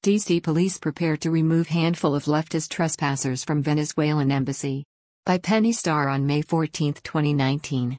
DC police prepare to remove handful of leftist trespassers from Venezuelan embassy. By Penny Starr on May 14, 2019.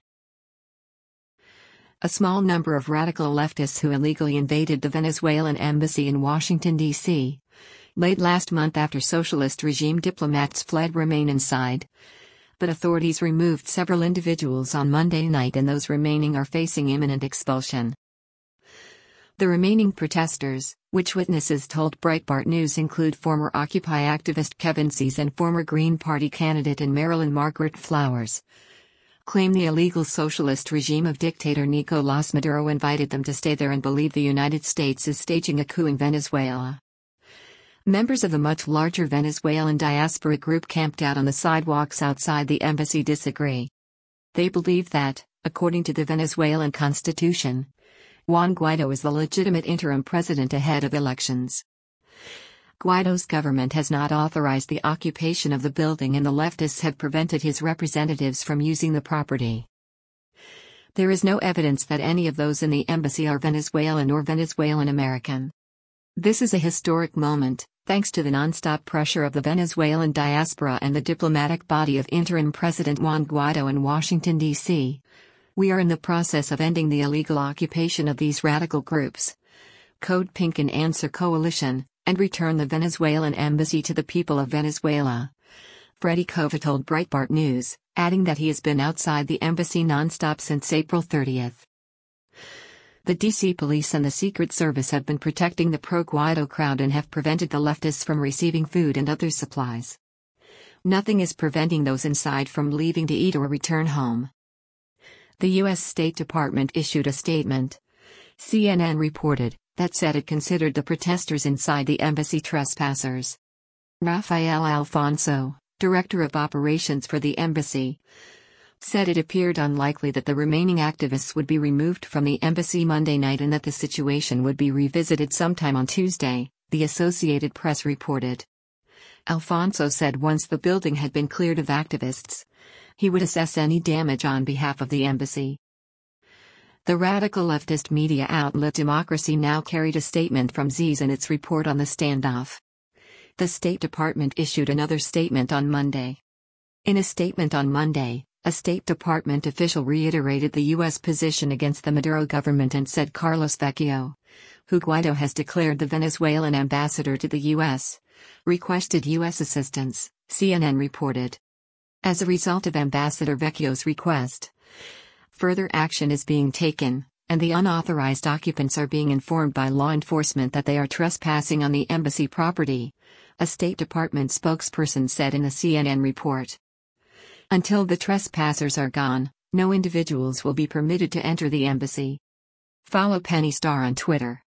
A small number of radical leftists who illegally invaded the Venezuelan embassy in Washington, D.C. late last month after socialist regime diplomats fled remain inside. But authorities removed several individuals on Monday night and those remaining are facing imminent expulsion. The remaining protesters, which witnesses told Breitbart News include former Occupy activist Kevin Sees and former Green Party candidate in Maryland Margaret Flowers, claim the illegal socialist regime of dictator Nicolás Maduro invited them to stay there and believe the United States is staging a coup in Venezuela. Members of the much larger Venezuelan diaspora group camped out on the sidewalks outside the embassy disagree. They believe that, according to the Venezuelan constitution, Juan Guaidó is the legitimate interim president ahead of elections. Guaido's government has not authorized the occupation of the building and the leftists have prevented his representatives from using the property. There is no evidence that any of those in the embassy are Venezuelan or Venezuelan American. This is a historic moment, thanks to the non-stop pressure of the Venezuelan diaspora and the diplomatic body of interim President Juan Guaidó in Washington, D.C. We are in the process of ending the illegal occupation of these radical groups. Code Pink and Answer Coalition, and return the Venezuelan embassy to the people of Venezuela. Freddy Kova told Breitbart News, adding that he has been outside the embassy non-stop since April 30. The DC police and the Secret Service have been protecting the pro-Guaido crowd and have prevented the leftists from receiving food and other supplies. Nothing is preventing those inside from leaving to eat or return home. The U.S. State Department issued a statement, CNN reported, that said it considered the protesters inside the embassy trespassers. Rafael Alfonso, director of operations for the embassy, said it appeared unlikely that the remaining activists would be removed from the embassy Monday night and that the situation would be revisited sometime on Tuesday, the Associated Press reported. Alfonso said once the building had been cleared of activists, he would assess any damage on behalf of the embassy. The radical leftist media outlet Democracy Now! Carried a statement from Ziz in its report on the standoff. The State Department issued another statement on Monday. In a statement on Monday, a State Department official reiterated the U.S. position against the Maduro government and said Carlos Vecchio, who Guaido has declared the Venezuelan ambassador to the U.S., requested U.S. assistance, CNN reported. As a result of Ambassador Vecchio's request, further action is being taken, and the unauthorized occupants are being informed by law enforcement that they are trespassing on the embassy property, a State Department spokesperson said in a CNN report. Until the trespassers are gone, no individuals will be permitted to enter the embassy. Follow Penny Starr on Twitter.